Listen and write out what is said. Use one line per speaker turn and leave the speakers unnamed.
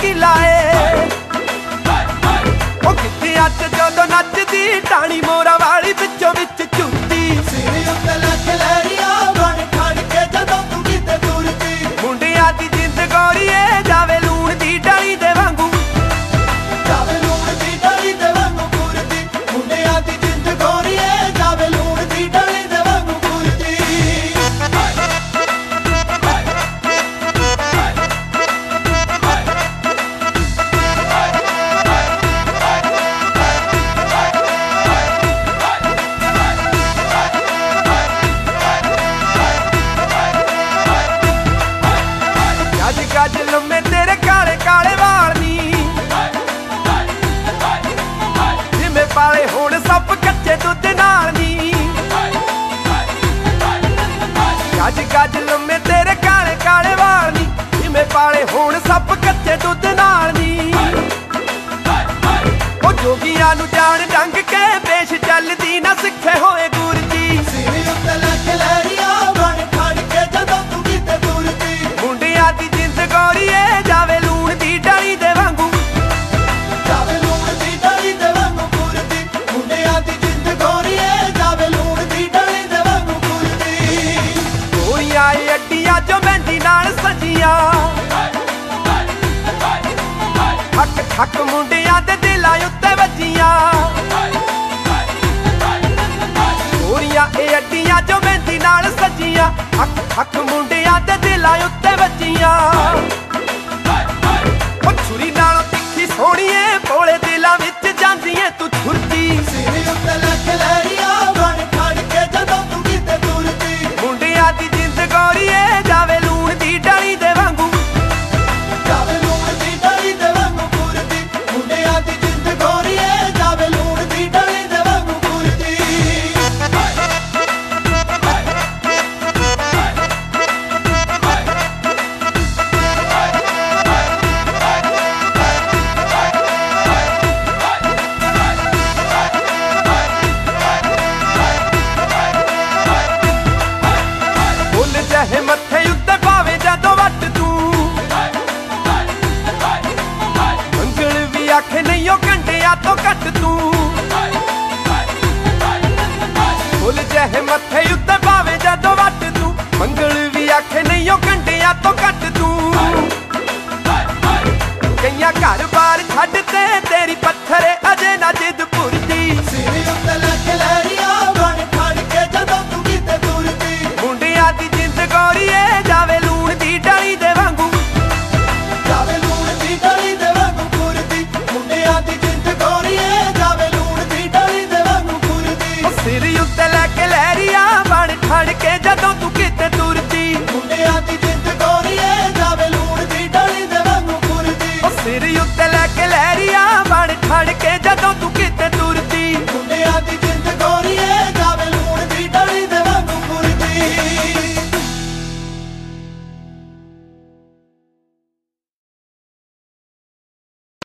लाए ओ किथे अच जदों नचदी टाणी मोरा वाली विचों विच झुकदी
सिरे उत्ते लग लहरिया बन खड़ के जदों तू किते तुरदी
मुंडियां दी जिंद गोरीए जावे लूण दी डाली दे वांगू
जावे लूण दी डाली दे वांगू तुरदी मुंडियां दी जिंद गोरीए जावे लूण दी डाली दे वांगू तुरदी
गज लम्मे तेरे काले काले वाल नी जिवें पाले होण सप कच्चे दुध नाल नी गज गज लम्मे तेरे काले काले वाल नी जिवें पाले होण सप कच्चे दुध नाल नी ओ जोगियां नूं जान डंग के पेश चलदी ना सिखे होए गुर जी
सिरे उत्ते लग लहरिया बन खड़ के जदों तू किते तुरदी
मुंडियां दी जिंद गोरीए जावे लूण दी डाली दे वांगू
जावे लूण दी डाली दे वांगू तुरदी मुंडियां दी जिंद गोरीए जावे लूण दी डाली दे वांगू तुरदी
गोरियां अड्डियां जो मेहंदी नाल सजियां ठक ठक मुंडियां दे दिलां उत्ते वजियां गोरियां अड्डियां जो मेहंदी नाल सजियां ठक ठक मुंडियां दे दिलां उत्ते वजियां ओ छुरी नालों तिखी सोहणीए भोले दिलां विच जांदी ऐ तू छुरदी
सिरे उत्ते लग लहरिया बन खड़ के जदों तू किते तुरदी
मुंडियां दी जिंद गोरीए जावे लूण दी डाली दे वांगू
जावे लूण दी डाली दे वांगू तुरदी मुंडियां दी जिंद गोरीए जावे लूण दी डाली दे वांगू तुरदी
फुल चाहे मत्थे उत्ते पावे जदों वट तू मंगल भी आखे नहीं ओ घंटिया तो घट तू फुल चाहे मत्थे उत्ते पावे जदों वट तू मंगल भी आखे नहीं ओ घंटिया तो घट तू कईयां घर बार छड्ड ते तेरी पत्थरे अजे ना जिद भुरदी
सिरे उत्ते लग लहरिया बन खड़ के जदों तू किते तुरदी
मुंडियां दी जिंद गोरीए जावे लूण दी डाली दे वांगू
जावे लूण दी डाली दे वांगू तुरदी मुंडियां दी जिंद गोरीए जावे लूण दी डाली दे वांगू तुरदी
ओ सिर उत्ते लैके लहरिया बन खड़ के जदों तू किते तुरदी
मुंडियां दी जिंद गोरीए जावे लूण दी डाली दे वांगू तुरदी
ओ सिर उत्ते लैके लहरिया बन खड़ के जदों तू किते तुरदी